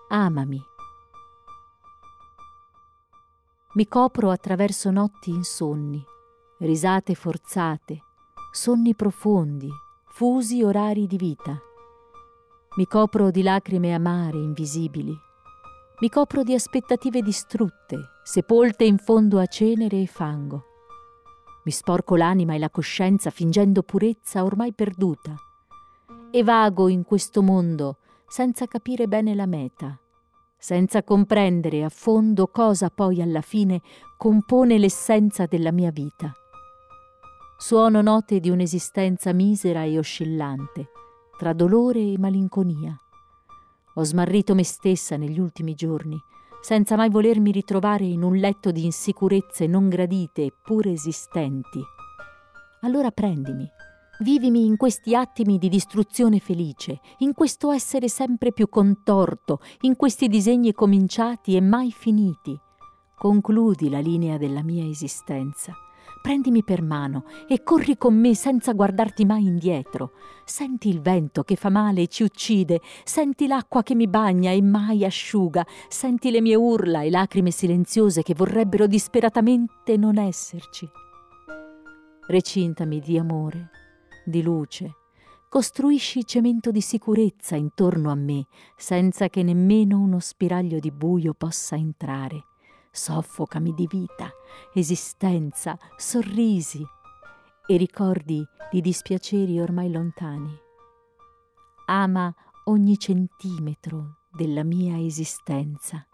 Amami. Mi copro attraverso notti insonni, risate forzate, sonni profondi, fusi orari di vita. Mi copro di lacrime amare, invisibili. Mi copro di aspettative distrutte, sepolte in fondo a cenere e fango. Mi sporco l'anima e la coscienza fingendo purezza ormai perduta. E vago in questo mondo senza capire bene la meta, senza comprendere a fondo cosa poi alla fine compone l'essenza della mia vita. Suono note di un'esistenza misera e oscillante, tra dolore e malinconia. Ho smarrito me stessa negli ultimi giorni, senza mai volermi ritrovare in un letto di insicurezze non gradite eppure esistenti. Allora prendimi, vivimi in questi attimi di distruzione felice, in questo essere sempre più contorto, in questi disegni cominciati e mai finiti. Concludi la linea della mia esistenza. Prendimi per mano e corri con me senza guardarti mai indietro. Senti il vento che fa male e ci uccide, senti l'acqua che mi bagna e mai asciuga, senti le mie urla e lacrime silenziose che vorrebbero disperatamente non esserci. Recintami di amore, di luce, costruisci cemento di sicurezza intorno a me, senza che nemmeno uno spiraglio di buio possa entrare. Soffocami di vita, esistenza, sorrisi e ricordi di dispiaceri ormai lontani. Ama ogni centimetro della mia esistenza.